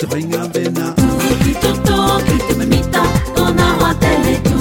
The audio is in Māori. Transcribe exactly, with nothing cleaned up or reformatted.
te bringe avena. Toki toto, ki te manita, tōna hoa tele.